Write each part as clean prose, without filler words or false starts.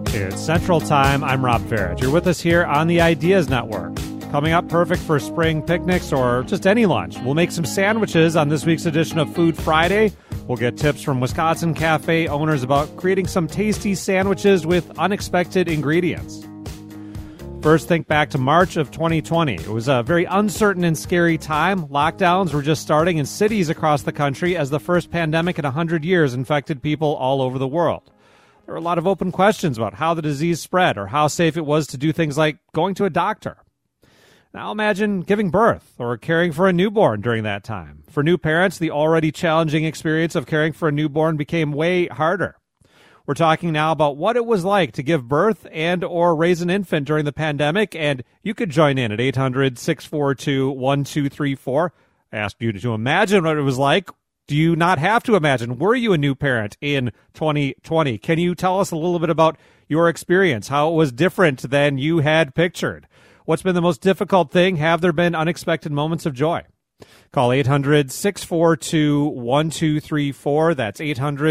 It's Central Time. I'm Rob Farrett. You're with us here on the Ideas Network. Coming up, perfect for spring picnics or just any lunch. We'll make some sandwiches on this week's edition of Food Friday. We'll get tips from Wisconsin Cafe owners about creating some tasty sandwiches with unexpected ingredients. First, think back to March of 2020. It was a very uncertain and scary time. Lockdowns were just starting in cities across the country as the first pandemic in 100 years infected people all over the world. There were a lot of open questions about how the disease spread or how safe it was to do things like going to a doctor. Now imagine giving birth or caring for a newborn during that time. For new parents, the already challenging experience of caring for a newborn became way harder. We're talking now about what it was like to give birth and or raise an infant during the pandemic, and you could join in at 800-642-1234. I asked you to imagine what it was like. Do you not have to imagine? Were you a new parent in 2020? Can you tell us a little bit about your experience, how it was different than you had pictured? What's been the most difficult thing? Have there been unexpected moments of joy? Call 800-642-1234. That's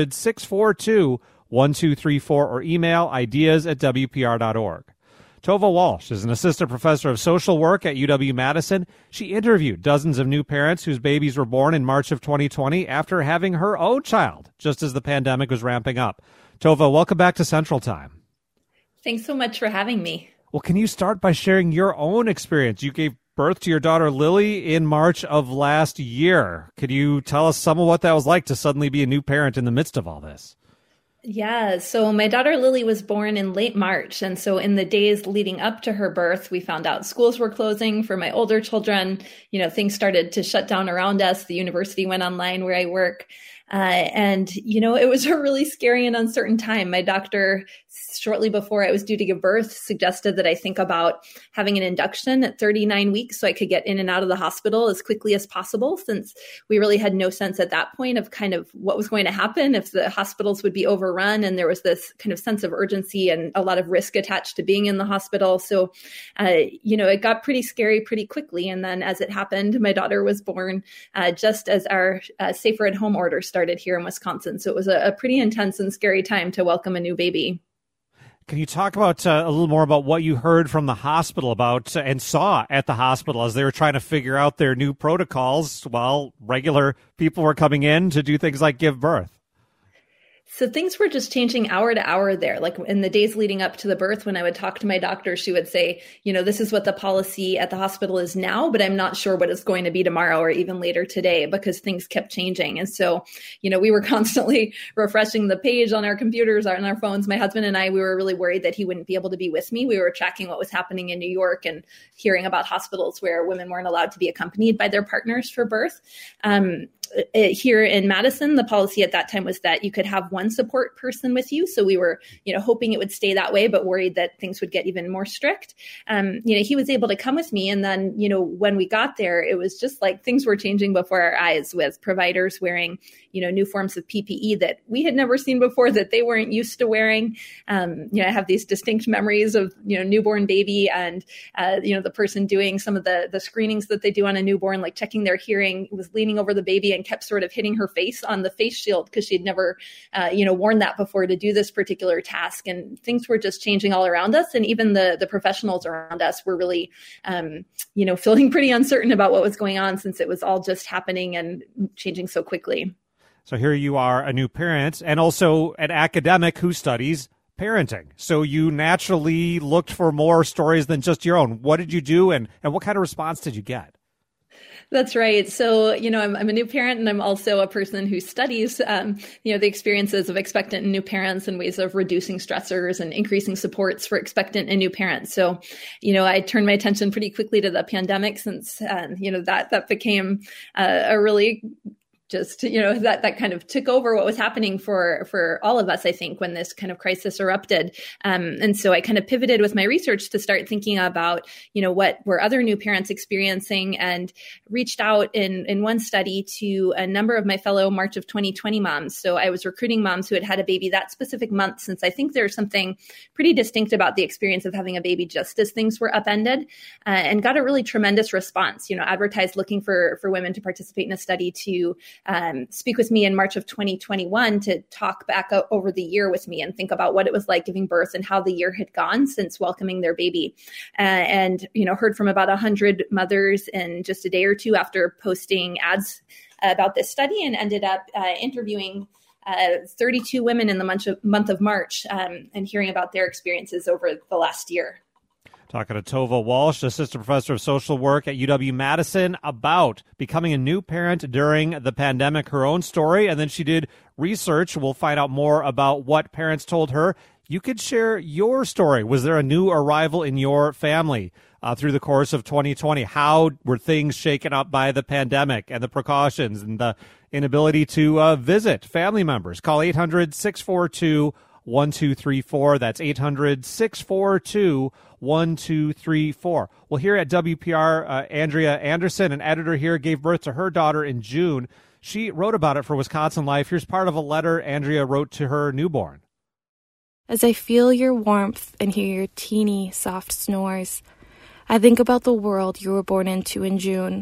800-642-1234 or email ideas@wpr.org. Tova Walsh is an assistant professor of social work at UW-Madison. She interviewed dozens of new parents whose babies were born in March of 2020 after having her own child, just as the pandemic was ramping up. Tova, welcome back to Central Time. Thanks so much for having me. Well, can you start by sharing your own experience? You gave birth to your daughter Lily in March of last year. Could you tell us some of what that was like to suddenly be a new parent in the midst of all this? Yeah, so my daughter Lily was born in late March. And so in the days leading up to her birth, we found out schools were closing for my older children. Things started to shut down around us. The university went online where I work. It was a really scary and uncertain time. My doctor, shortly before I was due to give birth, suggested that I think about having an induction at 39 weeks so I could get in and out of the hospital as quickly as possible, since we really had no sense at that point of kind of what was going to happen, if the hospitals would be overrun. And there was this kind of sense of urgency and a lot of risk attached to being in the hospital. So, it got pretty scary pretty quickly. And then as it happened, my daughter was born just as our safer at home order started here in Wisconsin. So it was a pretty intense and scary time to welcome a new baby. Can you talk about a little more about what you heard from the hospital about and saw at the hospital as they were trying to figure out their new protocols while regular people were coming in to do things like give birth? So things were just changing hour to hour there. Like in the days leading up to the birth, when I would talk to my doctor, she would say, this is what the policy at the hospital is now, but I'm not sure what it's going to be tomorrow or even later today, because things kept changing. And so, we were constantly refreshing the page on our computers, on our phones. My husband and I, we were really worried that he wouldn't be able to be with me. We were tracking what was happening in New York and hearing about hospitals where women weren't allowed to be accompanied by their partners for birth. Here in Madison, the policy at that time was that you could have one support person with you. So we were, hoping it would stay that way, but worried that things would get even more strict. He was able to come with me. And then, when we got there, it was just like things were changing before our eyes, with providers wearing, new forms of PPE that we had never seen before, that they weren't used to wearing. I have these distinct memories of, newborn baby and, the person doing some of the screenings that they do on a newborn, like checking their hearing, was leaning over the baby and kept sort of hitting her face on the face shield because she'd never, worn that before to do this particular task. And things were just changing all around us. And even the professionals around us were really, feeling pretty uncertain about what was going on, since it was all just happening and changing so quickly. So here you are, a new parent, and also an academic who studies parenting. So you naturally looked for more stories than just your own. What did you do, and what kind of response did you get? That's right. So, I'm a new parent, and I'm also a person who studies, the experiences of expectant and new parents and ways of reducing stressors and increasing supports for expectant and new parents. So, I turned my attention pretty quickly to the pandemic, since, that became a really just, that kind of took over what was happening for all of us, I think, when this kind of crisis erupted. And so I kind of pivoted with my research to start thinking about, what were other new parents experiencing, and reached out in one study to a number of my fellow March of 2020 moms. So I was recruiting moms who had had a baby that specific month, since I think there's something pretty distinct about the experience of having a baby just as things were upended, and got a really tremendous response, advertised looking for women to participate in a study to speak with me in March of 2021 to talk back over the year with me and think about what it was like giving birth and how the year had gone since welcoming their baby. And heard from about 100 mothers in just a day or two after posting ads about this study, and ended up interviewing 32 women in the month of March and hearing about their experiences over the last year. Talking to Tova Walsh, assistant professor of social work at UW-Madison, about becoming a new parent during the pandemic, her own story, and then she did research. We'll find out more about what parents told her. You could share your story. Was there a new arrival in your family through the course of 2020? How were things shaken up by the pandemic and the precautions and the inability to visit family members? Call 800-642-1234. That's 800-642-1234. Well, here at WPR, Andrea Anderson, an editor here, gave birth to her daughter in June. She wrote about it for Wisconsin Life. Here's part of a letter Andrea wrote to her newborn. As I feel your warmth and hear your teeny, soft snores, I think about the world you were born into in June.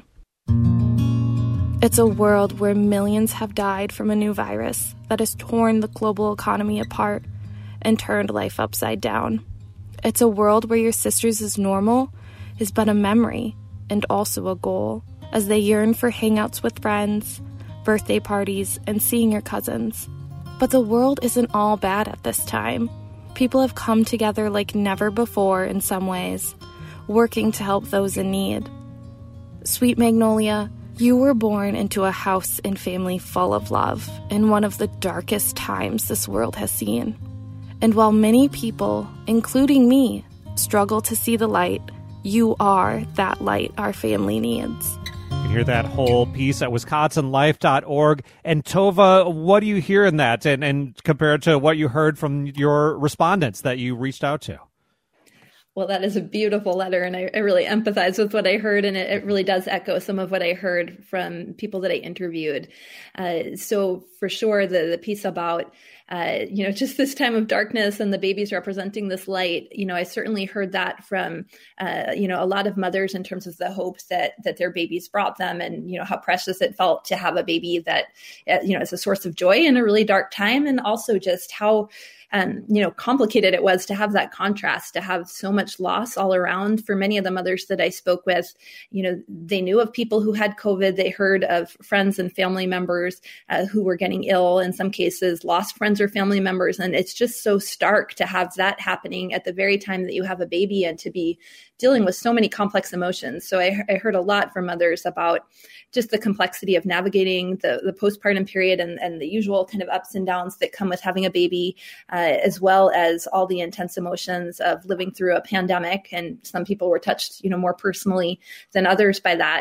It's a world where millions have died from a new virus that has torn the global economy apart and turned life upside down. It's a world where your sister's normal is but a memory and also a goal, as they yearn for hangouts with friends, birthday parties, and seeing your cousins. But the world isn't all bad at this time. People have come together like never before in some ways, working to help those in need. Sweet Magnolia, you were born into a house and family full of love in one of the darkest times this world has seen. And while many people, including me, struggle to see the light, you are that light our family needs. You can hear that whole piece at wisconsinlife.org. And Tova, what do you hear in that and compared to what you heard from your respondents that you reached out to? Well, that is a beautiful letter, and I really empathize with what I heard, and it really does echo some of what I heard from people that I interviewed. So for sure, the piece about just this time of darkness and the babies representing this light, I certainly heard that from, a lot of mothers in terms of the hope that their babies brought them, and, how precious it felt to have a baby that, is a source of joy in a really dark time, and also just how complicated it was to have that contrast, to have so much loss all around. For many of the mothers that I spoke with, they knew of people who had COVID. They heard of friends and family members who were getting ill, in some cases lost friends or family members. And it's just so stark to have that happening at the very time that you have a baby and to be dealing with so many complex emotions. So I heard a lot from mothers about just the complexity of navigating the postpartum period and the usual kind of ups and downs that come with having a baby, as well as all the intense emotions of living through a pandemic. And some people were touched, more personally than others by that.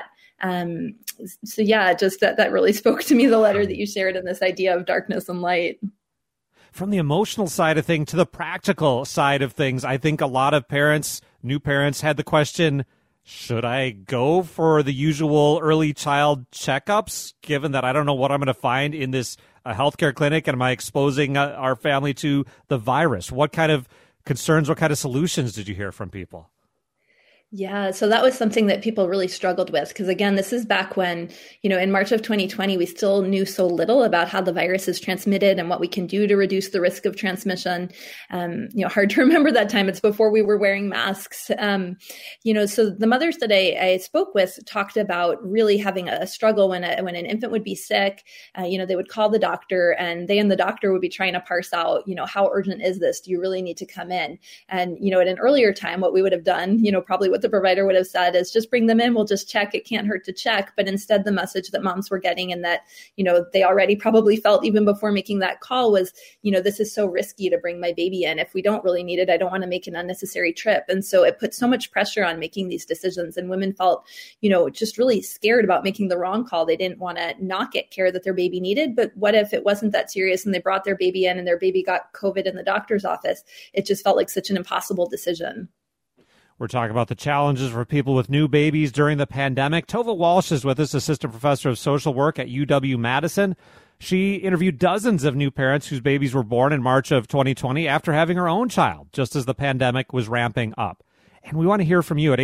So yeah, just that really spoke to me, the letter that you shared, and this idea of darkness and light. From the emotional side of things to the practical side of things, I think a lot of parents, new parents, had the question, should I go for the usual early child checkups, given that I don't know what I'm going to find in this healthcare clinic, and am I exposing our family to the virus? What kind of concerns, what kind of solutions did you hear from people? Yeah, so that was something that people really struggled with, because again, this is back when, in March of 2020, we still knew so little about how the virus is transmitted and what we can do to reduce the risk of transmission. Hard to remember that time. It's before we were wearing masks. So the mothers that I spoke with talked about really having a struggle when an infant would be sick. They would call the doctor, and they and the doctor would be trying to parse out, how urgent is this? Do you really need to come in? And, at an earlier time, what we would have done, probably what the provider would have said is just bring them in. We'll just check. It can't hurt to check. But instead, the message that moms were getting, and that, they already probably felt even before making that call, was, this is so risky to bring my baby in. If we don't really need it, I don't want to make an unnecessary trip. And so it put so much pressure on making these decisions. And women felt, just really scared about making the wrong call. They didn't want to not get care that their baby needed. But what if it wasn't that serious and they brought their baby in and their baby got COVID in the doctor's office? It just felt like such an impossible decision. We're talking about the challenges for people with new babies during the pandemic. Tova Walsh is with us, assistant professor of social work at UW-Madison. She interviewed dozens of new parents whose babies were born in March of 2020 after having her own child, just as the pandemic was ramping up. And we want to hear from you at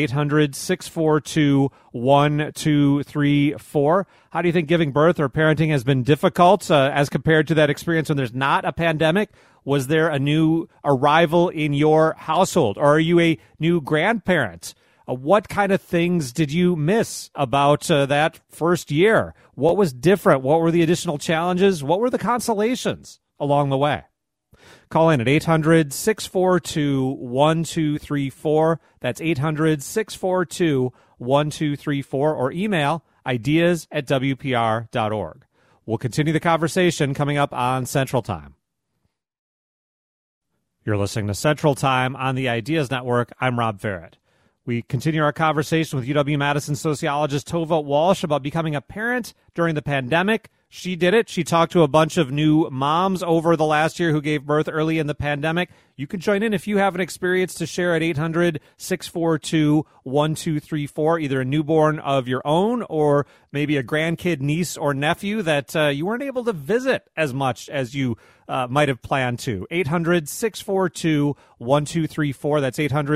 800-642-1234. How do you think giving birth or parenting has been difficult as compared to that experience when there's not a pandemic? Was there a new arrival in your household, or are you a new grandparent? What kind of things did you miss about that first year? What was different? What were the additional challenges? What were the consolations along the way? Call in at 800-642-1234. That's 800-642-1234, or email ideas@wpr.org. We'll continue the conversation coming up on Central Time. You're listening to Central Time on the Ideas Network. I'm Rob Ferret. We continue our conversation with UW-Madison sociologist Tova Walsh about becoming a parent during the pandemic. She did it. She talked to a bunch of new moms over the last year who gave birth early in the pandemic. You can join in if you have an experience to share at 800-642-1234, either a newborn of your own or maybe a grandkid, niece, or nephew that you weren't able to visit as much as you might have planned to. 800-642-1234. That's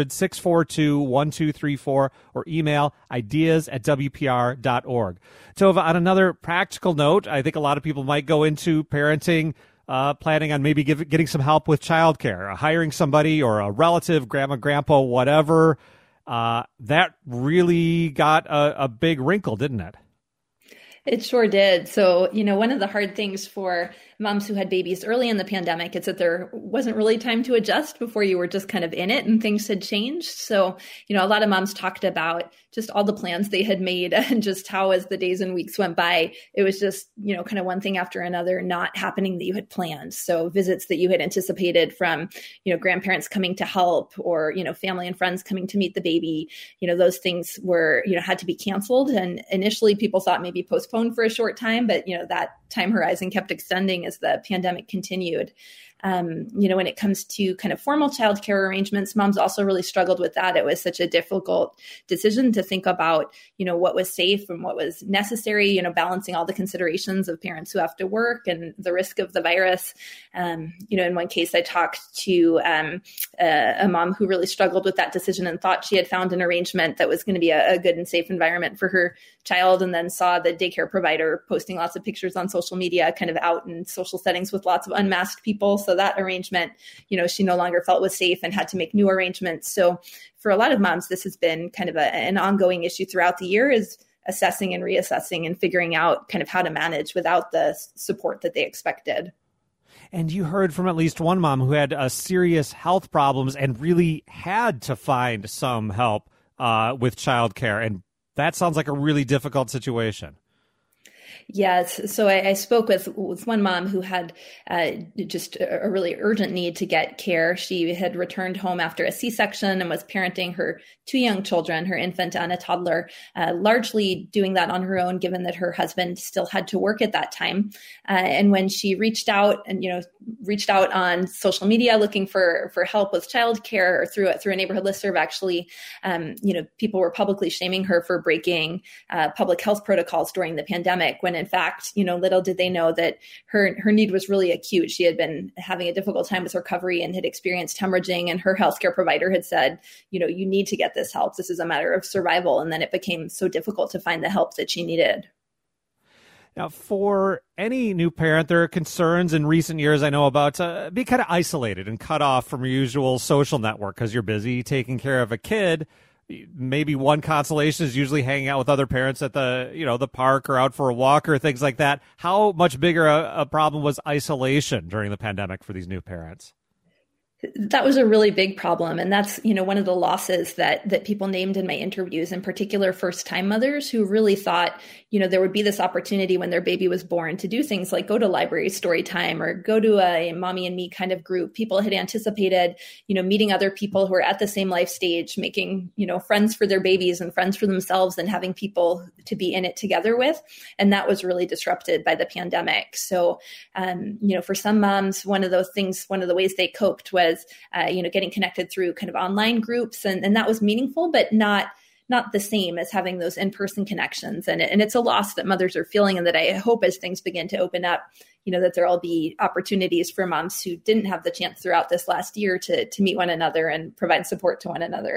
800-642-1234, or email ideas@wpr.org. Tova, on another practical note, I think a lot of people might go into parenting planning on maybe getting some help with childcare, hiring somebody or a relative, grandma, grandpa, whatever. That really got a big wrinkle, didn't it? It sure did. So, one of the hard things for moms who had babies early in the pandemic is that there wasn't really time to adjust before you were just kind of in it and things had changed. So, a lot of moms talked about just all the plans they had made and just how, as the days and weeks went by, it was just, kind of one thing after another not happening that you had planned. So visits that you had anticipated from, grandparents coming to help, or, family and friends coming to meet the baby, those things were, had to be canceled. And initially people thought maybe postponed for a short time, but, that time horizon kept extending as the pandemic continued. When it comes to kind of formal childcare arrangements, moms also really struggled with that. It was such a difficult decision to think about, what was safe and what was necessary, balancing all the considerations of parents who have to work and the risk of the virus. In one case, I talked to a mom who really struggled with that decision and thought she had found an arrangement that was going to be a good and safe environment for her child, and then saw the daycare provider posting lots of pictures on social media, kind of out in social settings with lots of unmasked people. So that arrangement, she no longer felt was safe and had to make new arrangements. So for a lot of moms, this has been kind of an ongoing issue throughout the year, is assessing and reassessing and figuring out kind of how to manage without the support that they expected. And you heard from at least one mom who had serious health problems and really had to find some help with childcare. And that sounds like a really difficult situation. Yes. So I spoke with one mom who had just a really urgent need to get care. She had returned home after a C-section and was parenting her two young children, her infant and a toddler, largely doing that on her own, given that her husband still had to work at that time. And when she reached out on social media looking for help with childcare, or through a neighborhood listserv, actually, people were publicly shaming her for breaking public health protocols during the pandemic, when in fact, little did they know that her need was really acute. She had been having a difficult time with recovery and had experienced hemorrhaging, and her healthcare provider had said, you need to get this help. This is a matter of survival. And then it became so difficult to find the help that she needed. Now, for any new parent, there are concerns in recent years, I know, about being kind of isolated and cut off from your usual social network because you're busy taking care of a kid. Maybe one consolation is usually hanging out with other parents at the park or out for a walk or things like that. How much bigger a problem was isolation during the pandemic for these new parents? That was a really big problem. And that's, one of the losses that people named in my interviews, in particular, first-time mothers who really thought, there would be this opportunity when their baby was born to do things like go to library story time or go to a mommy and me kind of group. People had anticipated, meeting other people who are at the same life stage, making, friends for their babies and friends for themselves, and having people to be in it together with. And that was really disrupted by the pandemic. So, for some moms, one of the ways they coped was, getting connected through kind of online groups. And that was meaningful, but not the same as having those in-person connections. And it's a loss that mothers are feeling, and that I hope as things begin to open up, that there'll be opportunities for moms who didn't have the chance throughout this last year to meet one another and provide support to one another.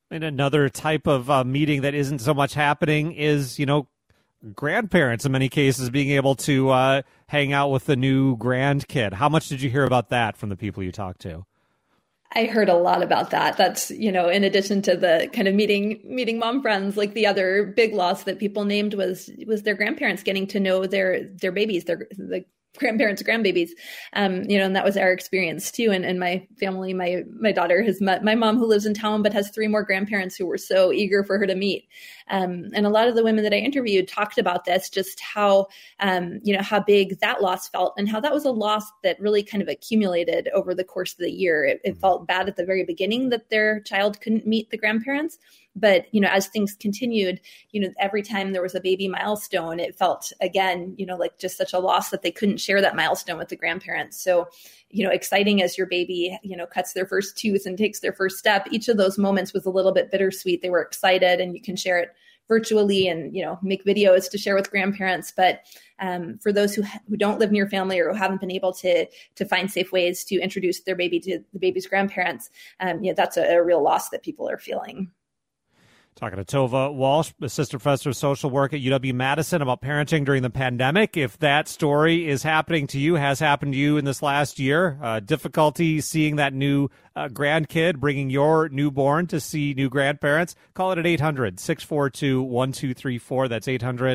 And another type of meeting that isn't so much happening is, grandparents in many cases being able to hang out with the new grandkid. How much did you hear about that from the people you talked to? I heard a lot about that. That's, in addition to the kind of meeting mom friends, like the other big loss that people named was their grandparents getting to know their babies, the grandparents' grandbabies. And that was our experience too. And my family, my daughter has met my mom who lives in town, but has 3 more grandparents who were so eager for her to meet. And a lot of the women that I interviewed talked about this, just how, how big that loss felt and how that was a loss that really kind of accumulated over the course of the year. It felt bad at the very beginning that their child couldn't meet the grandparents. But, as things continued, every time there was a baby milestone, it felt again, like just such a loss that they couldn't share that milestone with the grandparents. So, exciting as your baby, cuts their first tooth and takes their first step, each of those moments was a little bit bittersweet. They were excited and you can share it virtually and, make videos to share with grandparents. But for those who don't live near family or who haven't been able to find safe ways to introduce their baby to the baby's grandparents, that's a real loss that people are feeling. Talking to Tova Walsh, assistant professor of social work at UW-Madison, about parenting during the pandemic. If that story is happening to you, has happened to you in this last year, difficulty seeing that new grandkid, bringing your newborn to see new grandparents, call it at 800-642-1234. That's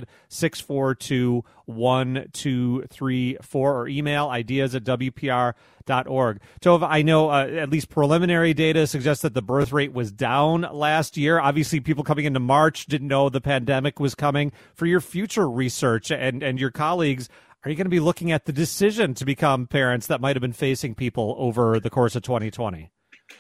800-642-1234, or email ideas@WPR.org. Tova, I know at least preliminary data suggests that the birth rate was down last year. Obviously, people coming into March didn't know the pandemic was coming. For your future research and your colleagues, are you going to be looking at the decision to become parents that might have been facing people over the course of 2020?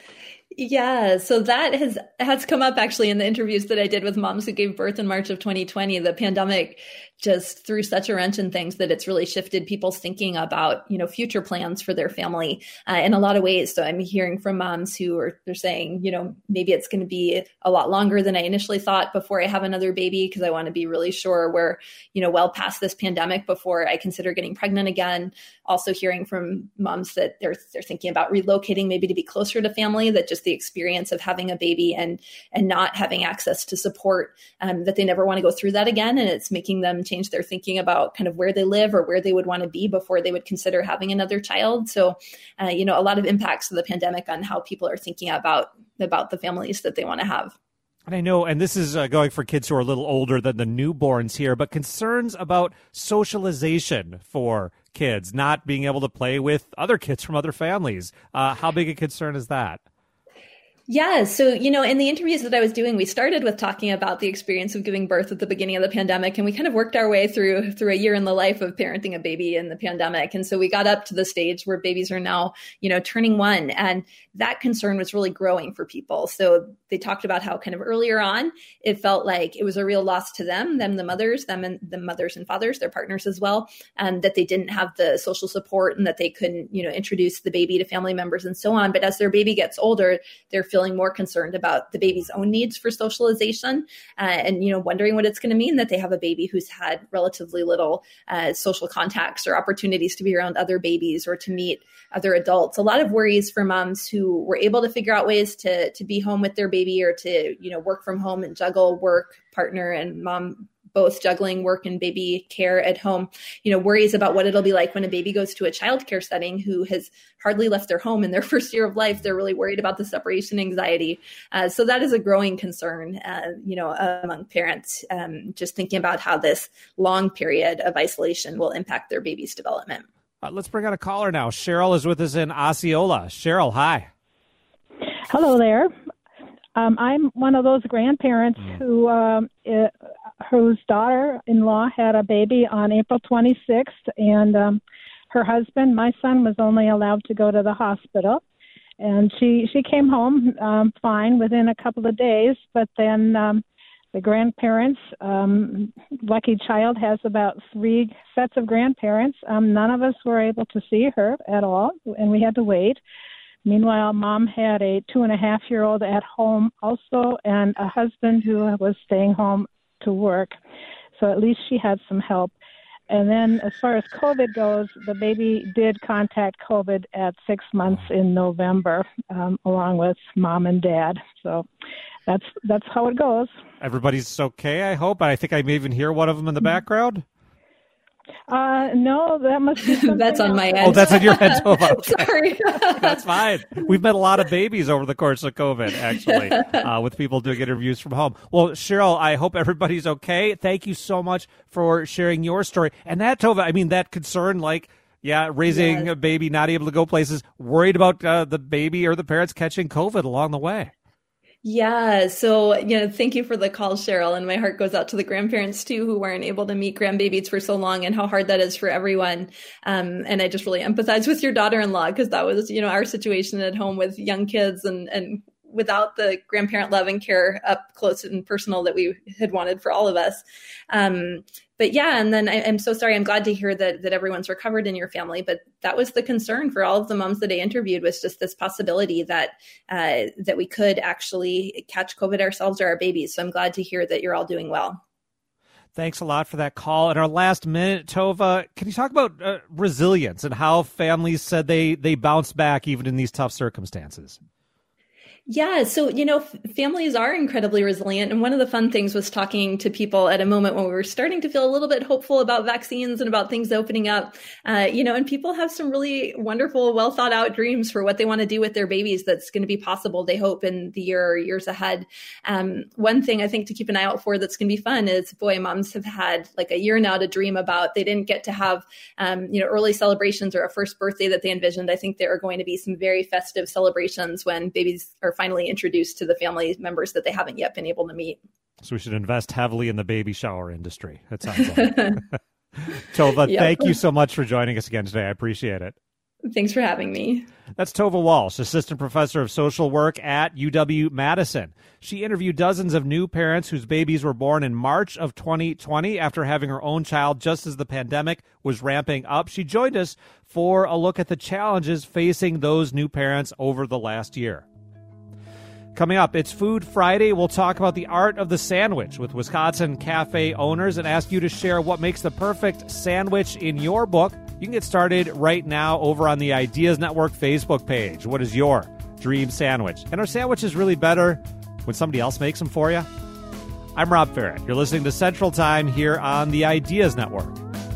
Yeah, so that has come up actually in the interviews that I did with moms who gave birth in March of 2020. The pandemic just threw such a wrench in things that it's really shifted people's thinking about, future plans for their family in a lot of ways. So I'm hearing from moms they're saying, maybe it's going to be a lot longer than I initially thought before I have another baby, because I want to be really sure we're, well past this pandemic before I consider getting pregnant again. Also hearing from moms that they're thinking about relocating maybe to be closer to family, that just the experience of having a baby and not having access to support, that they never want to go through that again. And it's making them change their thinking about kind of where they live or where they would want to be before they would consider having another child. So, a lot of impacts of the pandemic on how people are thinking about the families that they want to have. And I know, and this is going for kids who are a little older than the newborns here, but concerns about socialization for kids, not being able to play with other kids from other families. How big a concern is that? Yeah. So, in the interviews that I was doing, we started with talking about the experience of giving birth at the beginning of the pandemic. And we kind of worked our way through a year in the life of parenting a baby in the pandemic. And so we got up to the stage where babies are now, turning 1. And that concern was really growing for people. So they talked about how kind of earlier on, it felt like it was a real loss to them and the mothers and fathers, their partners as well, and that they didn't have the social support and that they couldn't, introduce the baby to family members and so on. But as their baby gets older, they're feeling more concerned about the baby's own needs for socialization and, wondering what it's going to mean that they have a baby who's had relatively little social contacts or opportunities to be around other babies or to meet other adults. A lot of worries for moms who were able to figure out ways to be home with their baby or to, work from home and juggle work, partner and mom both juggling work and baby care at home, worries about what it'll be like when a baby goes to a childcare setting who has hardly left their home in their first year of life. They're really worried about the separation anxiety. So that is a growing concern, among parents, just thinking about how this long period of isolation will impact their baby's development. Let's bring out a caller now. Cheryl is with us in Osceola. Cheryl, hi. Hello there. I'm one of those grandparents whose daughter-in-law had a baby on April 26th, and her husband, my son, was only allowed to go to the hospital. And she came home fine within a couple of days, but then the grandparents, Lucky Child has about 3 sets of grandparents. None of us were able to see her at all, and we had to wait. Meanwhile, Mom had a 2.5-year-old at home also, and a husband who was staying home to work. So at least she had some help. And then as far as COVID goes, the baby did contact COVID at 6 months in November, along with Mom and Dad. So that's how it goes. Everybody's okay, I hope. I think I may even hear one of them in the background. No, that must be something That's on else. my end. Oh, that's on your head, Tova. Okay. Sorry. That's fine. We've met a lot of babies over the course of COVID, actually, with people doing interviews from home. Well, Cheryl, I hope everybody's okay. Thank you so much for sharing your story. And that, Tova, I mean, that concern, raising a baby, not able to go places, worried about the baby or the parents catching COVID along the way. Yeah. So, thank you for the call, Cheryl. And my heart goes out to the grandparents too, who weren't able to meet grandbabies for so long, and how hard that is for everyone. And I just really empathize with your daughter-in-law, because that was, our situation at home with young kids and without the grandparent love and care up close and personal that we had wanted for all of us. But yeah, and then I'm so sorry. I'm glad to hear that everyone's recovered in your family. But that was the concern for all of the moms that I interviewed, was just this possibility that we could actually catch COVID ourselves or our babies. So I'm glad to hear that you're all doing well. Thanks a lot for that call. In our last minute, Tova, can you talk about resilience and how families said they bounce back even in these tough circumstances? Yeah. So, families are incredibly resilient. And one of the fun things was talking to people at a moment when we were starting to feel a little bit hopeful about vaccines and about things opening up, and people have some really wonderful, well thought out dreams for what they want to do with their babies that's going to be possible, they hope, in the year or years ahead. One thing I think to keep an eye out for that's going to be fun is, moms have had like a year now to dream about. They didn't get to have, early celebrations or a first birthday that they envisioned. I think there are going to be some very festive celebrations when babies are finally introduced to the family members that they haven't yet been able to meet. So we should invest heavily in the baby shower industry, it sounds like. Tova, Thank you so much for joining us again today. I appreciate it. Thanks for having me. That's Tova Walsh, assistant professor of social work at UW-Madison. She interviewed dozens of new parents whose babies were born in March of 2020 after having her own child just as the pandemic was ramping up. She joined us for a look at the challenges facing those new parents over the last year. Coming up, it's Food Friday. We'll talk about the art of the sandwich with Wisconsin cafe owners and ask you to share what makes the perfect sandwich in your book. You can get started right now over on the Ideas Network Facebook page. What is your dream sandwich? And are sandwiches really better when somebody else makes them for you? I'm Rob Ferret. You're listening to Central Time here on the Ideas Network.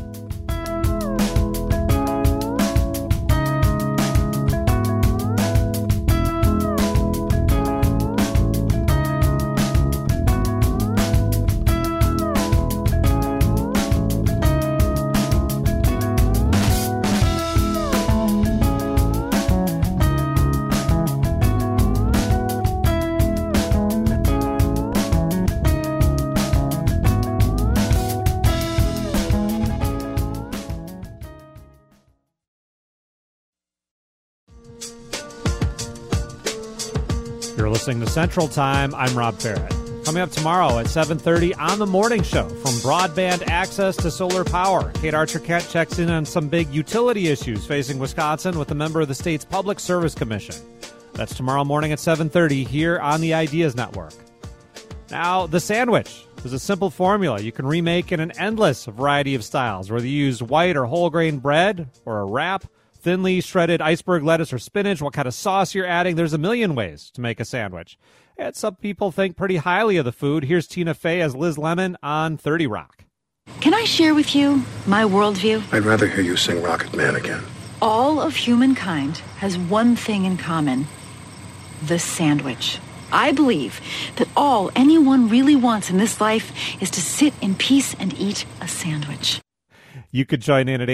You're listening to Central Time. I'm Rob Ferret. Coming up tomorrow at 7:30 on The Morning Show, from broadband access to solar power, Kate Archer-Kent checks in on some big utility issues facing Wisconsin with a member of the state's Public Service Commission. That's tomorrow morning at 7:30 here on the Ideas Network. Now, the sandwich is a simple formula you can remake in an endless variety of styles, whether you use white or whole grain bread or a wrap, thinly shredded iceberg lettuce or spinach, what kind of sauce you're adding. There's a million ways to make a sandwich. And some people think pretty highly of the food. Here's Tina Fey as Liz Lemon on 30 Rock. Can I share with you my worldview? I'd rather hear you sing Rocket Man again. All of humankind has one thing in common: the sandwich. I believe that all anyone really wants in this life is to sit in peace and eat a sandwich. You could join in at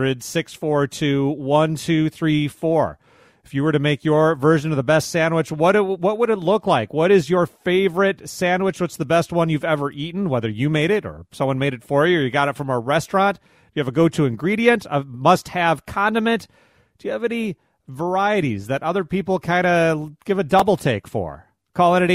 800-642-1234. If you were to make your version of the best sandwich, what would it look like? What is your favorite sandwich? What's the best one you've ever eaten, whether you made it or someone made it for you or you got it from a restaurant? Do you have a go-to ingredient, a must-have condiment? Do you have any varieties that other people kind of give a double take for? Call in at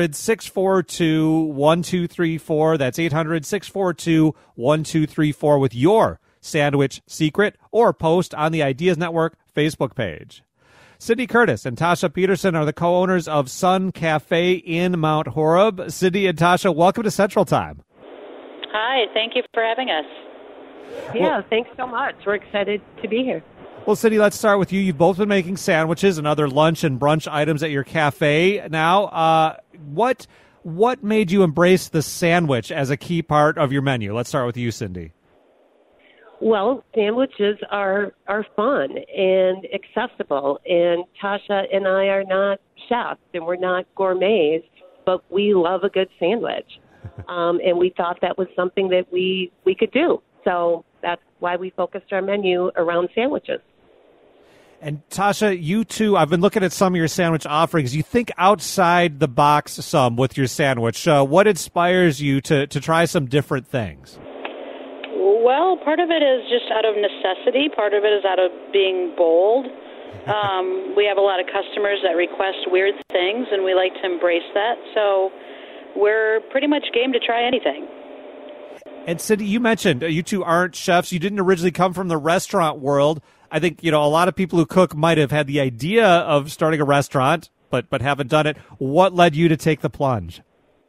800-642-1234. That's 800-642-1234 with your sandwich secret, or post on the Ideas Network Facebook page. Cindy Curtis and Tasha Peterson are the co-owners of Sun Cafe in Mount Horeb. Cindy and Tasha, welcome to Central Time. Hi, thank you for having us. Yeah, thanks so much. We're excited to be here. Well, Cindy, let's start with you. You've both been making sandwiches and other lunch and brunch items at your cafe now. What made you embrace the sandwich as a key part of your menu? Let's start with you, Cindy. Well, sandwiches are fun and accessible, and Tasha and I are not chefs and we're not gourmets, but we love a good sandwich. And we thought that was something that we could do. So that's why we focused our menu around sandwiches. And Tasha, you too, I've been looking at some of your sandwich offerings. You think outside the box some with your sandwich. What inspires you to try some different things? Well, part of it is just out of necessity. Part of it is out of being bold. We have a lot of customers that request weird things, and we like to embrace that. So we're pretty much game to try anything. And Cindy, you mentioned you two aren't chefs. You didn't originally come from the restaurant world. I think, a lot of people who cook might have had the idea of starting a restaurant, but haven't done it. What led you to take the plunge?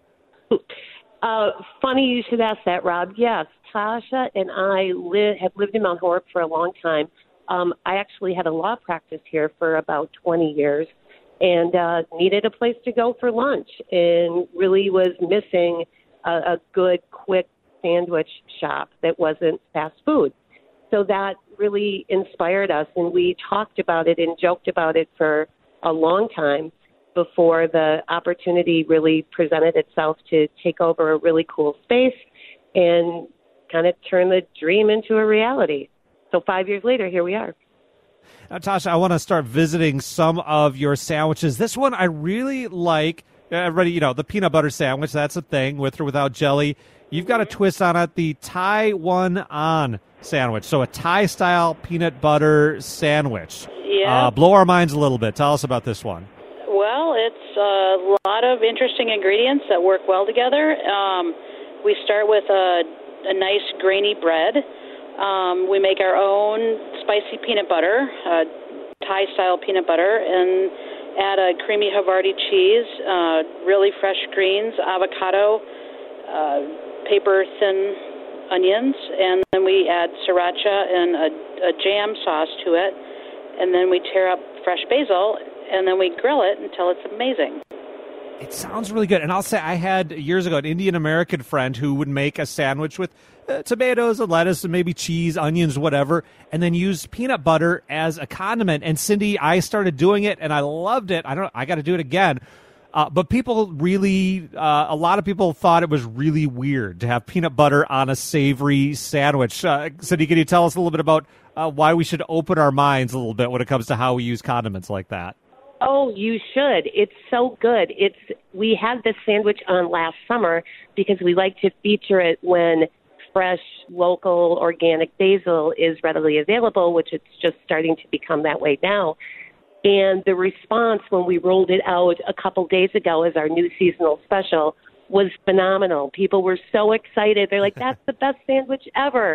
Funny you should ask that, Rob. Yes, Tasha and I have lived in Mount Horeb for a long time. I actually had a law practice here for about 20 years and needed a place to go for lunch and really was missing a good, quick sandwich shop that wasn't fast food. So that really inspired us, and we talked about it and joked about it for a long time before the opportunity really presented itself to take over a really cool space and kind of turn the dream into a reality. So 5 years later, here we are. Now, Tasha, I want to start visiting some of your sandwiches. This one I really like. Everybody, the peanut butter sandwich, that's a thing, with or without jelly. You've got a twist on it, the Thai One-On sandwich. So a Thai-style peanut butter sandwich. Yeah. Blow our minds a little bit. Tell us about this one. Well, it's a lot of interesting ingredients that work well together. We start with a nice grainy bread. We make our own spicy peanut butter, Thai-style peanut butter, and add a creamy Havarti cheese, really fresh greens, avocado, paper-thin onions, and then we add sriracha and a jam sauce to it, and then we tear up fresh basil, and then we grill it until it's amazing. It sounds really good. And I'll say I had years ago an Indian-American friend who would make a sandwich with tomatoes and lettuce and maybe cheese, onions, whatever, and then use peanut butter as a condiment. And Cindy, I started doing it, and I loved it. I got to do it again. But people really, a lot of people thought it was really weird to have peanut butter on a savory sandwich. Cindy, can you tell us a little bit about why we should open our minds a little bit when it comes to how we use condiments like that? Oh, you should. It's so good. We had this sandwich on last summer because we like to feature it when fresh, local, organic basil is readily available, which it's just starting to become that way now. And the response when we rolled it out a couple days ago as our new seasonal special was phenomenal. People were so excited. They're like, that's the best sandwich ever.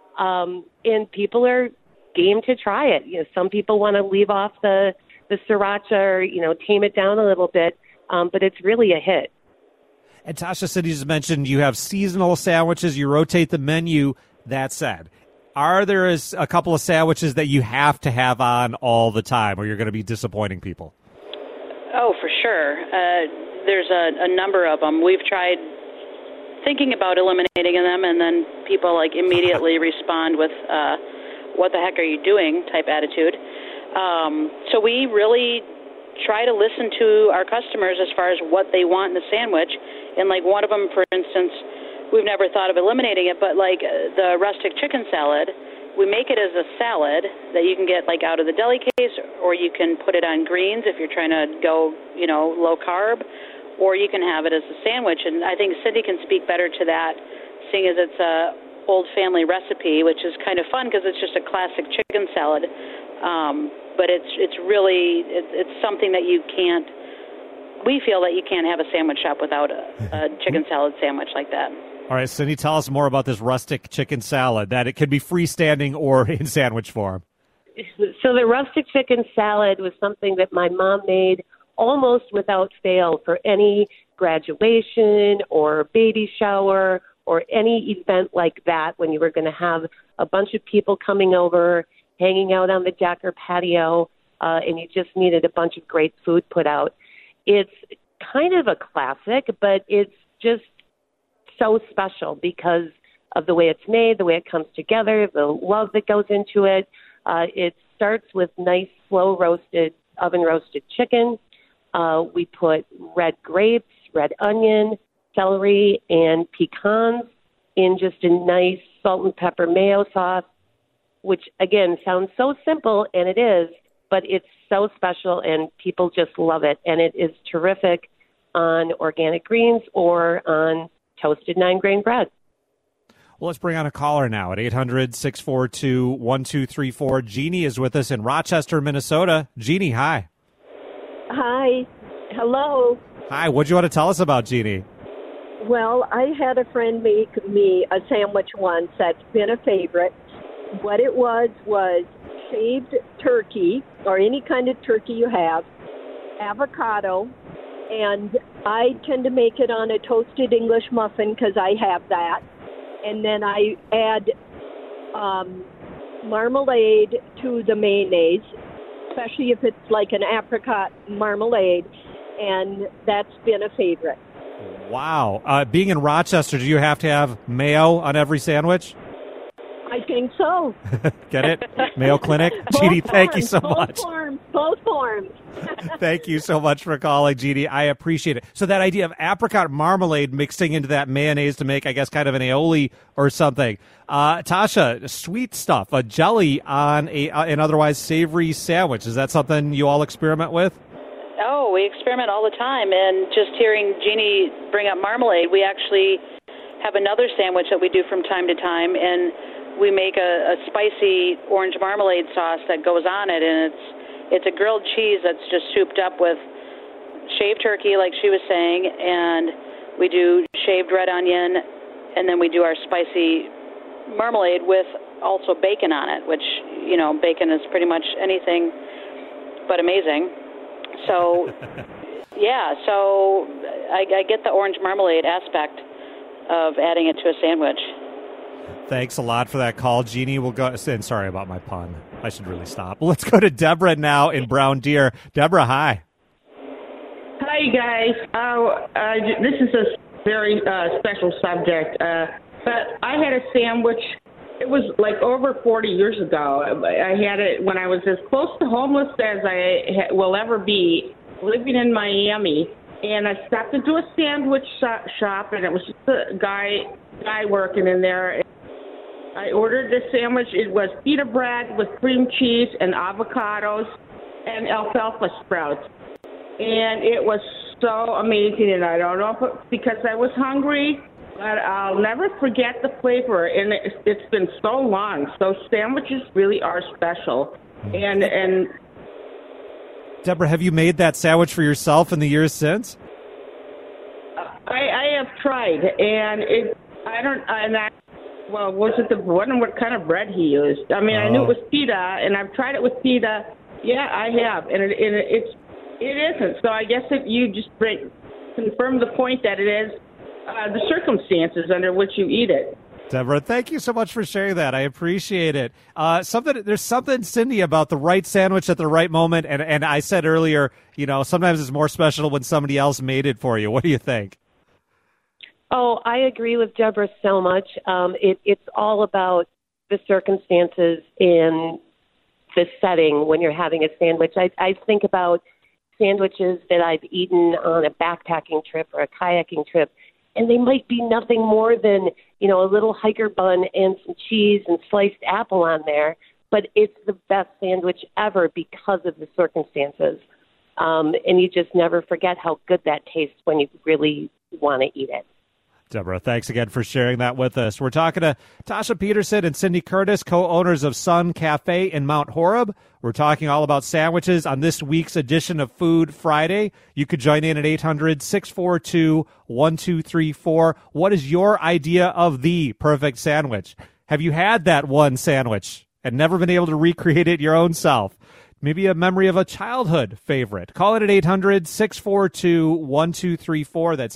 And people are game to try it. Some people want to leave off the sriracha or, tame it down a little bit, but it's really a hit. And Tasha, Cindy just mentioned you have seasonal sandwiches. You rotate the menu. That said, are there a couple of sandwiches that you have to have on all the time or you're going to be disappointing people? Oh, for sure. There's a number of them. We've tried thinking about eliminating them, and then people immediately respond with, what the heck are you doing type attitude. So we really try to listen to our customers as far as what they want in the sandwich. And one of them, for instance, we've never thought of eliminating it, but the rustic chicken salad, we make it as a salad that you can get out of the deli case, or you can put it on greens if you're trying to go, low carb, or you can have it as a sandwich. And I think Cindy can speak better to that, seeing as it's a old family recipe, which is kind of fun because it's just a classic chicken salad. But it's really something that we feel that you can't have a sandwich shop without a chicken salad sandwich like that. All right, Cindy, tell us more about this rustic chicken salad, that it can be freestanding or in sandwich form. So the rustic chicken salad was something that my mom made almost without fail for any graduation or baby shower or any event like that when you were going to have a bunch of people coming over, hanging out on the deck or patio, and you just needed a bunch of great food put out. It's kind of a classic, but it's just so special because of the way it's made, the way it comes together, the love that goes into it. It starts with nice, slow-roasted, oven-roasted chicken. We put red grapes, red onion, celery, and pecans in just a nice salt and pepper mayo sauce, which, again, sounds so simple, and it is, but it's so special, and people just love it. And it is terrific on organic greens or on toasted 9-grain bread. Well, let's bring on a caller now at 800-642-1234. Jeannie is with us in Rochester, Minnesota. Jeannie, hi. Hi. Hello. Hi. What do you want to tell us about, Jeannie? Well, I had a friend make me a sandwich once that's been a favorite. What it was shaved turkey, or any kind of turkey you have, avocado, and I tend to make it on a toasted English muffin because I have that. And then I add marmalade to the mayonnaise, especially if it's like an apricot marmalade, and that's been a favorite. Wow. Being in Rochester, do you have to have mayo on every sandwich? I think so. Get it? Mayo Clinic? Jeannie, thank you so much. Both forms. Thank you so much for calling, Jeannie. I appreciate it. So that idea of apricot marmalade mixing into that mayonnaise to make, I guess, kind of an aioli or something. Tasha, sweet stuff, a jelly on an otherwise savory sandwich. Is that something you all experiment with? Oh, we experiment all the time. And just hearing Jeannie bring up marmalade, we actually have another sandwich that we do from time to time, and we make a spicy orange marmalade sauce that goes on it, and it's a grilled cheese that's just souped up with shaved turkey, like she was saying, and we do shaved red onion, and then we do our spicy marmalade with also bacon on it, which, you know, bacon is pretty much anything but amazing. So, yeah, so I get the orange marmalade aspect of adding it to a sandwich. Thanks a lot for that call, Jeannie. We'll go, and sorry about my pun. I should really stop. Let's go to Deborah now in Brown Deer. Deborah, hi. Hi, you guys. This is a very special subject. But I had a sandwich. It was like over 40 years ago. I had it when I was as close to homeless as I will ever be, living in Miami. And I stopped into a sandwich shop, and it was just a guy working in there. I ordered this sandwich. It was pita bread with cream cheese and avocados and alfalfa sprouts. And it was so amazing, and I don't know if it's because I was hungry, but I'll never forget the flavor, and it's been so long. So sandwiches really are special. And Deborah, have you made that sandwich for yourself in the years since? I have tried, and was it what kind of bread he used? I mean, I knew it was pita, and I've tried it with pita. Yeah, I have, and it isn't. So I guess you just confirm the point that it is the circumstances under which you eat it. Deborah, thank you so much for sharing that. I appreciate it. There's something, Cindy, about the right sandwich at the right moment. And I said earlier, you know, sometimes it's more special when somebody else made it for you. What do you think? Oh, I agree with Deborah so much. It's all about the circumstances in the setting when you're having a sandwich. I think about sandwiches that I've eaten on a backpacking trip or a kayaking trip, and they might be nothing more than, you know, a little hiker bun and some cheese and sliced apple on there, but it's the best sandwich ever because of the circumstances. And you just never forget how good that tastes when you really want to eat it. Deborah, thanks again for sharing that with us. We're talking to Tasha Peterson and Cindy Curtis, co-owners of Sun Cafe in Mount Horeb. We're talking all about sandwiches on this week's edition of Food Friday. You could join in at 800-642-1234. What is your idea of the perfect sandwich? Have you had that one sandwich and never been able to recreate it your own self? Maybe a memory of a childhood favorite. Call it at 800-642-1234. That's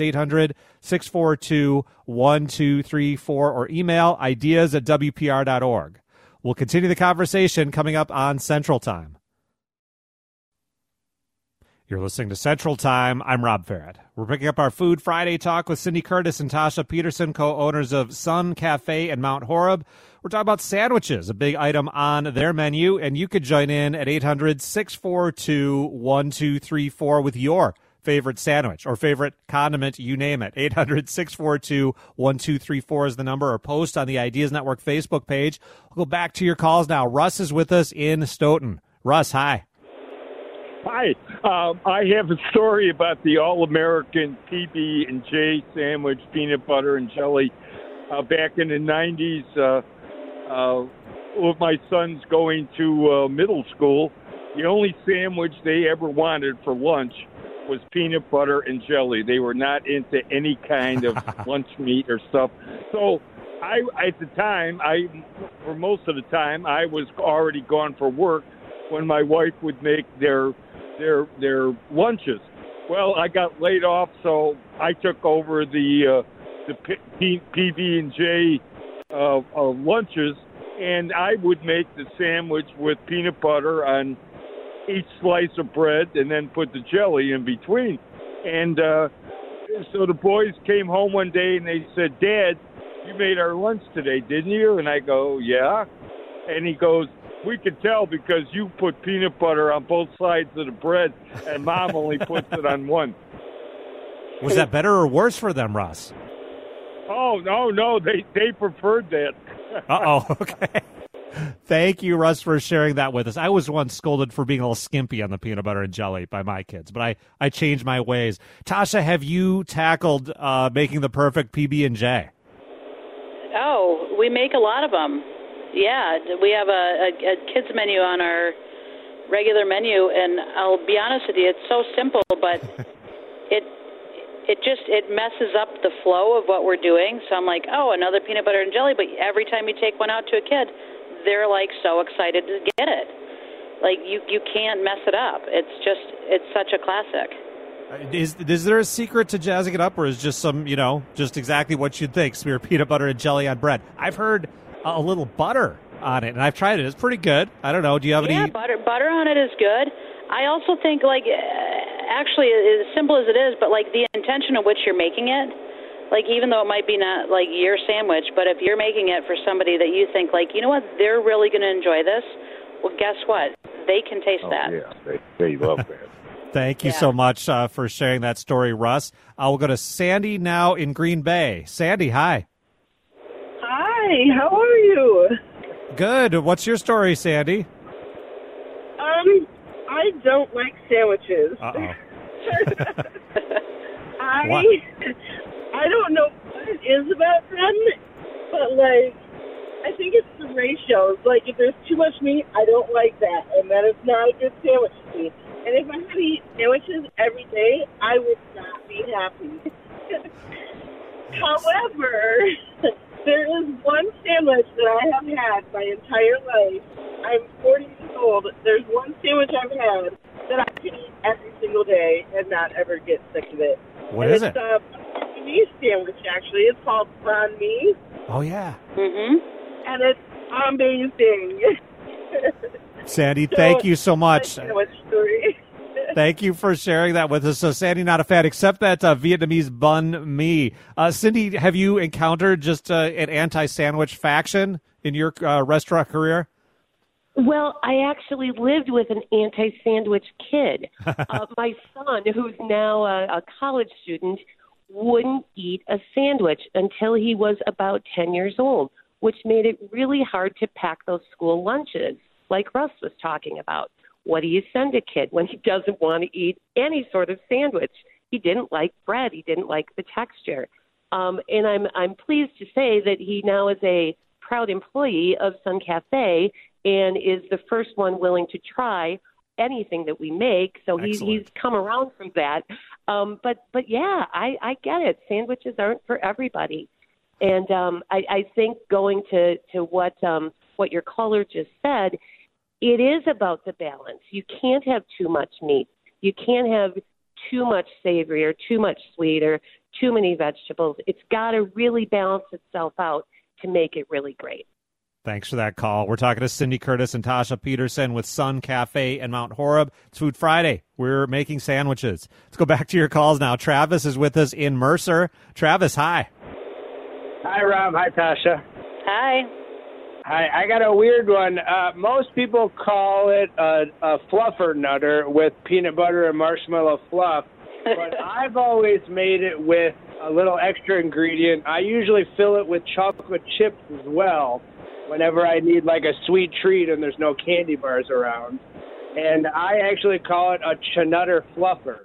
800-642-1234, or email ideas@wpr.org. We'll continue the conversation coming up on Central Time. You're listening to Central Time. I'm Rob Farrett. We're picking up our Food Friday talk with Cindy Curtis and Tasha Peterson, co-owners of Sun Cafe in Mount Horeb. We're talking about sandwiches, a big item on their menu, and you could join in at 800-642-1234 with your favorite sandwich or favorite condiment, you name it. 800-642-1234 is the number, or post on the Ideas Network Facebook page. We'll go back to your calls now. Russ is with us in Stoughton. Russ, hi. Hi. I have a story about the All-American PB&J sandwich, peanut butter and jelly. Back in the 90s, with my sons going to middle school, the only sandwich they ever wanted for lunch was peanut butter and jelly. They were not into any kind of lunch meat or stuff. So at the time, for most of the time, I was already gone for work when my wife would make their lunches. Well, I got laid off, so I took over the PB&J lunches, and I would make the sandwich with peanut butter on each slice of bread and then put the jelly in between. And so the boys came home one day and they said, "Dad, you made our lunch today, didn't you?" And I go, "Yeah." And he goes, "We could tell because you put peanut butter on both sides of the bread and Mom only puts it on one." Was that better or worse for them, Russ? Oh, no, they preferred that. Uh-oh, okay. Thank you, Russ, for sharing that with us. I was once scolded for being a little skimpy on the peanut butter and jelly by my kids, but I changed my ways. Tasha, have you tackled making the perfect PB&J? Oh, we make a lot of them. Yeah, we have a kids menu on our regular menu, and I'll be honest with you, it's so simple, but it messes up the flow of what we're doing. So I'm like, oh, another peanut butter and jelly, but every time you take one out to a kid, they're like so excited to get it. Like you can't mess it up. It's such a classic. Is there a secret to jazzing it up, or is just some, just exactly what you'd think, smear peanut butter and jelly on bread? I've heard a little butter on it, and I've tried it. It's pretty good. I don't know. Do you have any? Yeah, butter on it is good. I also think, actually, as simple as it is, but, the intention of which you're making it, even though it might be not, your sandwich, but if you're making it for somebody that you think, you know what, they're really going to enjoy this, well, guess what? They can taste that. Yeah, they love that. Thank you so much for sharing that story, Russ. We'll go to Sandy now in Green Bay. Sandy, hi. Hi, how are you? Good. What's your story, Sandy? I don't like sandwiches. Uh-oh. I don't know what it is about them, but, I think it's the ratios. If there's too much meat, I don't like that, and that is not a good sandwich to me. And if I had to eat sandwiches every day, I would not be happy. However, there is one sandwich that I have had my entire life. I'm 40 years old. There's one sandwich I've had that I can eat every single day and not ever get sick of it. What is it? It's a Vietnamese sandwich, actually. It's called banh mi. Oh, yeah. Mm-hmm. And it's amazing. Sandy, thank you so much. Sandwich story. Thank you for sharing that with us. So, Sandy, not a fan, except that Vietnamese banh mi. Cindy, have you encountered just an anti-sandwich faction in your restaurant career? Well, I actually lived with an anti-sandwich kid. My son, who's now a college student, wouldn't eat a sandwich until he was about 10 years old, which made it really hard to pack those school lunches, like Russ was talking about. What do you send a kid when he doesn't want to eat any sort of sandwich? He didn't like bread. He didn't like the texture. And I'm pleased to say that he now is a proud employee of Sun Cafe and is the first one willing to try anything that we make. So he's come around from that. But yeah, I get it. Sandwiches aren't for everybody. And I think going to what your caller just said, it is about the balance. You can't have too much meat. You can't have too much savory or too much sweet or too many vegetables. It's got to really balance itself out to make it really great. Thanks for that call. We're talking to Cindy Curtis and Tasha Peterson with Sun Cafe in Mount Horeb. It's Food Friday. We're making sandwiches. Let's go back to your calls now. Travis is with us in Mercer. Travis, hi. Hi, Rob. Hi, Tasha. Hi. Hi. I got a weird one. Most people call it a fluffer nutter with peanut butter and marshmallow fluff, but I've always made it with a little extra ingredient. I usually fill it with chocolate chips as well whenever I need like a sweet treat and there's no candy bars around. And I actually call it a Chunutter fluffer.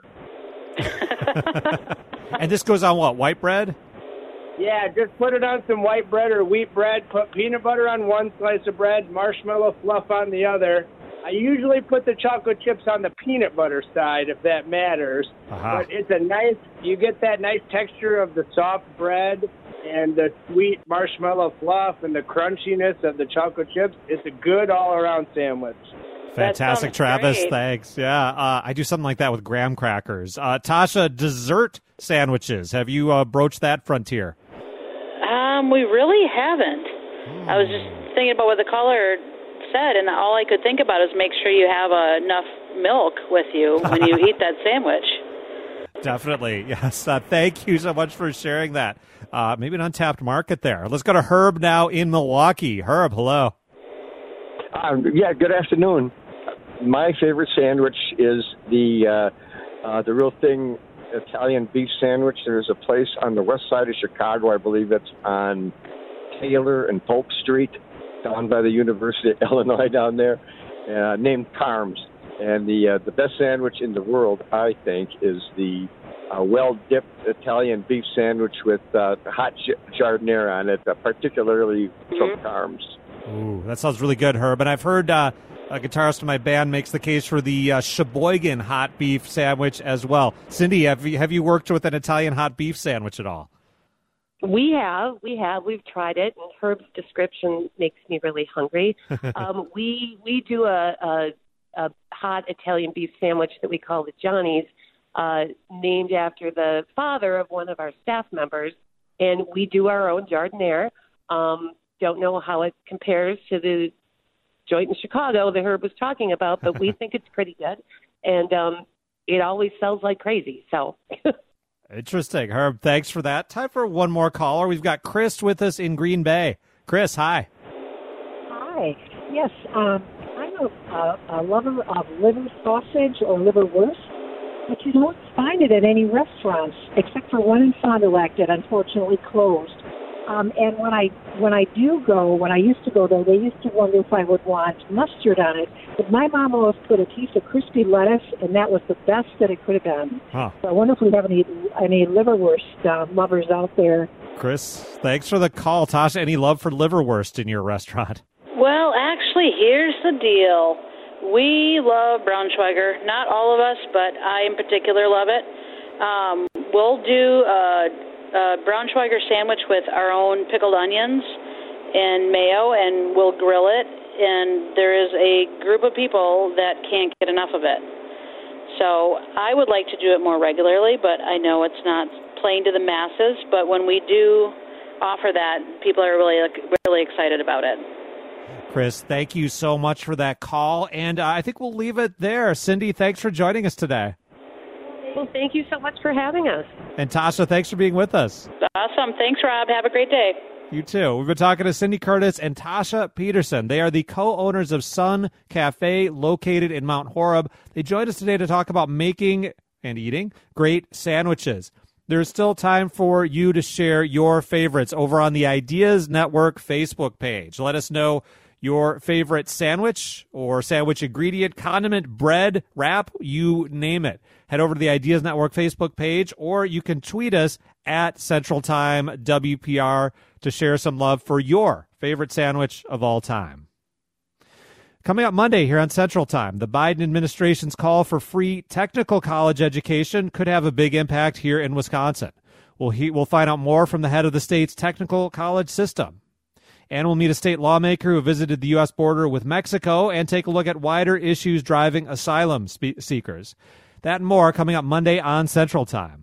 And this goes on what, white bread? Yeah, just put it on some white bread or wheat bread, put peanut butter on one slice of bread, marshmallow fluff on the other. I usually put the chocolate chips on the peanut butter side, if that matters. But it's you get that nice texture of the soft bread and the sweet marshmallow fluff and the crunchiness of the chocolate chips. It's a good all-around sandwich. Fantastic, Travis. Great. Thanks. Yeah, I do something like that with graham crackers. Tasha, dessert sandwiches. Have you broached that frontier? We really haven't. I was just thinking about what the caller said, and all I could think about is make sure you have enough milk with you when you eat that sandwich. Definitely, yes. Thank you so much for sharing that. Maybe an untapped market there. Let's go to Herb now in Milwaukee. Herb, hello. Yeah, good afternoon. My favorite sandwich is the Real Thing Italian beef sandwich. There's a place on the west side of Chicago, I believe it's on Taylor and Polk Street, down by the University of Illinois down there, named Carms. And the best sandwich in the world, I think, is the well-dipped Italian beef sandwich with hot giardiniera on it, particularly from Carms. Ooh, that sounds really good, Herb. And I've heard a guitarist in my band makes the case for the Sheboygan hot beef sandwich as well. Cindy, have you worked with an Italian hot beef sandwich at all? We have. We've tried it, and Herb's description makes me really hungry. We do a hot Italian beef sandwich that we call the Johnny's, named after the father of one of our staff members, and we do our own giardiniera. Don't know how it compares to the joint in Chicago that Herb was talking about, but we think it's pretty good, and it always sells like crazy. So. Interesting. Herb, thanks for that. Time for one more caller. We've got Chris with us in Green Bay. Chris, hi. Hi. Yes, I'm a lover of liver sausage or liverwurst, but you don't find it at any restaurants except for one in Fond du Lac that unfortunately closed. And when I used to go there, they used to wonder if I would want mustard on it. But my mom always put a piece of crispy lettuce, and that was the best that it could have been. Huh. So I wonder if we have any liverwurst lovers out there. Chris, thanks for the call. Tasha, any love for liverwurst in your restaurant? Well, actually, here's the deal. We love Braunschweiger. Not all of us, but I in particular love it. We'll do a Braunschweiger sandwich with our own pickled onions and mayo, and we'll grill it. And there is a group of people that can't get enough of it. So I would like to do it more regularly, but I know it's not playing to the masses. But when we do offer that, people are really excited about it. Chris, thank you so much for that call, and I think we'll leave it there. Cindy, thanks for joining us today. Well, thank you so much for having us. And Tasha, thanks for being with us. Awesome. Thanks, Rob. Have a great day. You too. We've been talking to Cindy Curtis and Tasha Peterson. They are the co-owners of Sun Cafe, located in Mount Horeb. They joined us today to talk about making and eating great sandwiches. There's still time for you to share your favorites over on the Ideas Network Facebook page. Let us know your favorite sandwich or sandwich ingredient, condiment, bread, wrap, you name it. Head over to the Ideas Network Facebook page, or you can tweet us at Central Time WPR to share some love for your favorite sandwich of all time. Coming up Monday here on Central Time, the Biden administration's call for free technical college education could have a big impact here in Wisconsin. We'll find out more from the head of the state's technical college system. And we'll meet a state lawmaker who visited the U.S. border with Mexico and take a look at wider issues driving asylum seekers. That and more coming up Monday on Central Time.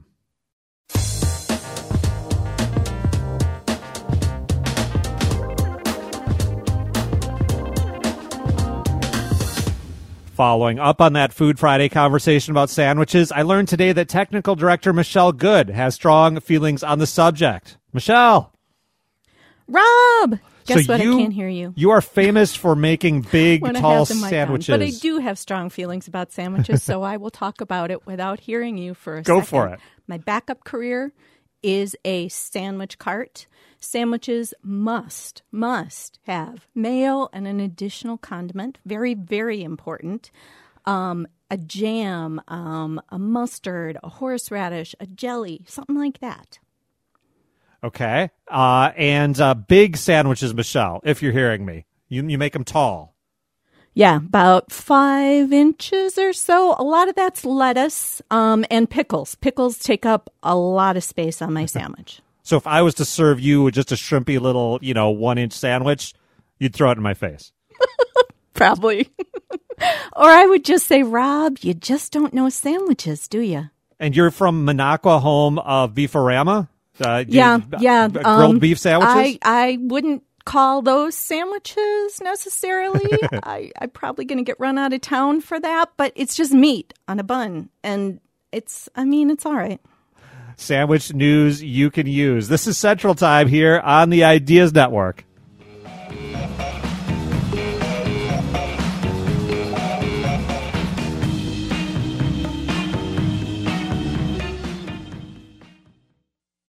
Following up on that Food Friday conversation about sandwiches, I learned today that technical director Michelle Good has strong feelings on the subject. Michelle! Rob! Guess So what? you- I can't hear you. You are famous for making big, When I tall have the mic on. sandwiches. But I do have strong feelings about sandwiches, so I will talk about it without hearing you for a Go second. for it. My backup career is a sandwich cart. Sandwiches must have mayo and an additional condiment. Very, very important. A jam, a mustard, a horseradish, a jelly, something like that. Okay. And big sandwiches, Michelle, if you're hearing me. You make them tall. Yeah, about 5 inches or so. A lot of that's lettuce and pickles. Pickles take up a lot of space on my sandwich. So if I was to serve you with just a shrimpy little, 1-inch sandwich, you'd throw it in my face. Probably. Or I would just say, Rob, you just don't know sandwiches, do you? And you're from Minocqua, home of Beefarama? Yeah. Grilled beef sandwiches? I wouldn't call those sandwiches necessarily. I'm probably going to get run out of town for that, but it's just meat on a bun. And it's all right. Sandwich news you can use. This is Central Time here on the Ideas Network.